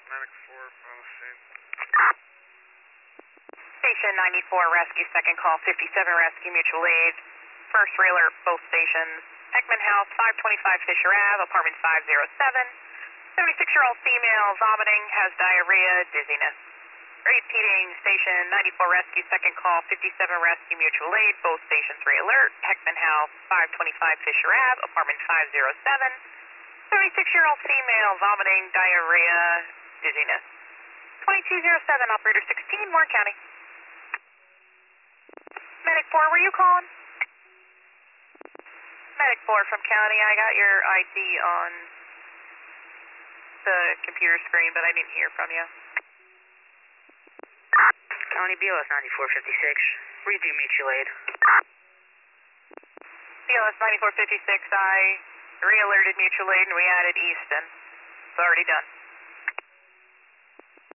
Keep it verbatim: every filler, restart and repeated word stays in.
Medic four, final scene. Station ninety-four, rescue, second call, fifty-seven, rescue, mutual aid. First re-alert, both stations. Heckman House, five twenty-five Fisher Ave, apartment five oh seven. seventy-six-year-old female, vomiting, has diarrhea, dizziness. Repeating, station ninety-four, rescue, second call, fifty-seven, rescue, mutual aid. Both stations re-alert. Heckman House, five twenty-five Fisher Ave, apartment five oh seven. seventy-six-year-old female, vomiting, diarrhea, dizziness. twenty-two oh seven, operator sixteen, Warren County. Medic four, were you calling? Medic four from County, I got your I D on the computer screen, but I didn't hear from you. County B L S ninety-four fifty-six, redo mutual aid. B L S ninety-four fifty-six, I re-alerted mutual aid and we added Easton. It's already done.